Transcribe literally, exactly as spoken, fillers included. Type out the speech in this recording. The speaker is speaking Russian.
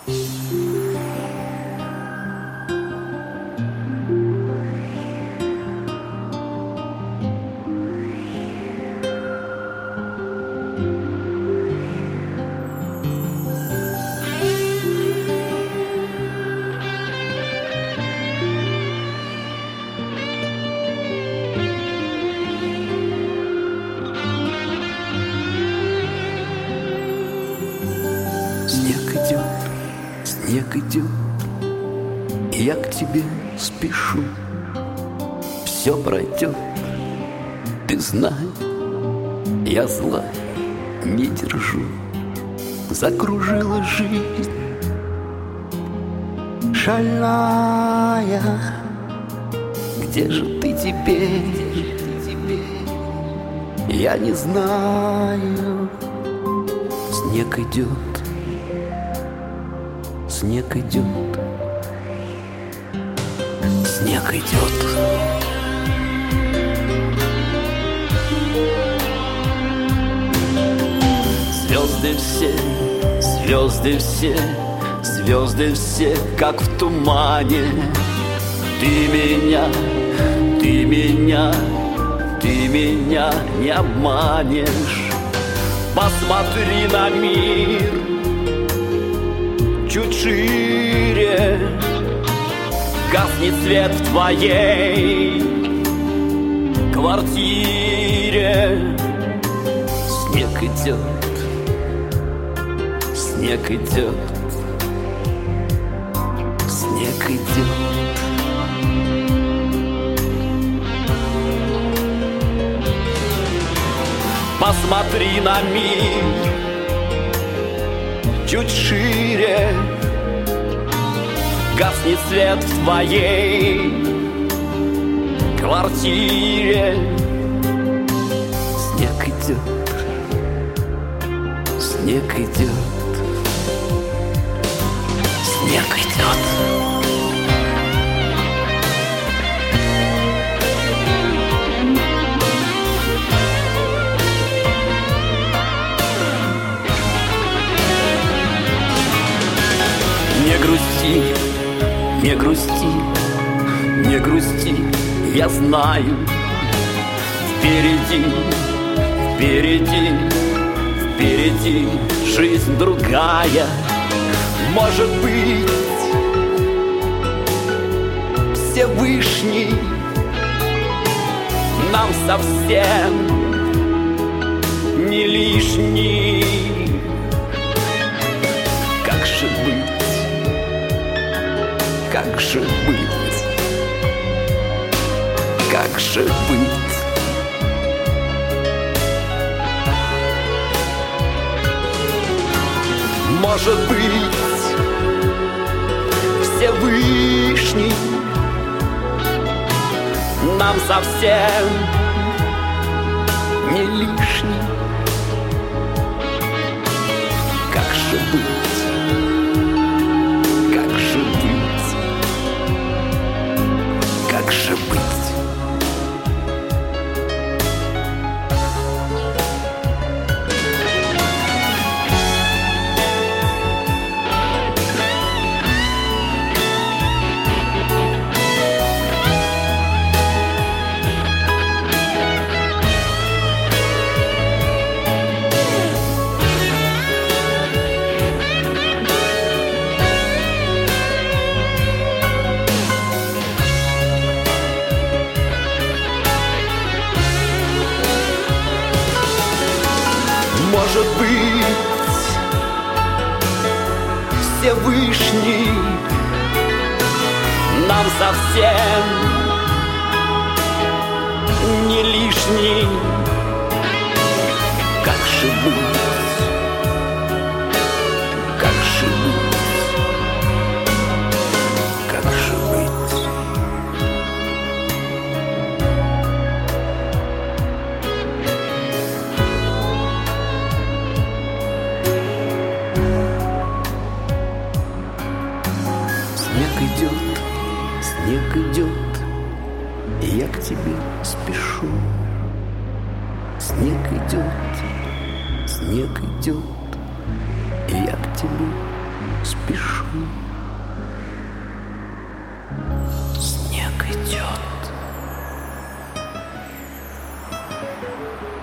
Снег идет, и я к тебе спешу. Все пройдет, ты знай, я зла не держу. Закружила жизнь шальная. Где же ты теперь? Я не знаю. Снег идет, снег идет, снег идет. Звезды все, звезды все, звезды все, как в тумане. Ты меня, ты меня, ты меня не обманешь. Посмотри на мир чуть шире, гаснет свет в твоей квартире. Снег идет, снег идет, снег идет. Посмотри на мир чуть шире, гаснет свет в твоей квартире. Снег идет, снег идет, снег идет. Не грусти, не грусти, не грусти, я знаю. Впереди, впереди, впереди жизнь другая. Может быть, Всевышний нам совсем не лишний. Как же быть? Как же быть? Как же быть? Может быть, Всевышний нам совсем не лишний. Как же быть? Как же быть? Как же быть? Может быть, Всевышний нам совсем не лишний. Как же быть? Как же быть? Как же быть? Снег идет, снег идет, и я к тебе спешу. Снег идет, снег идет, и я к тебе спешу. Снег идет.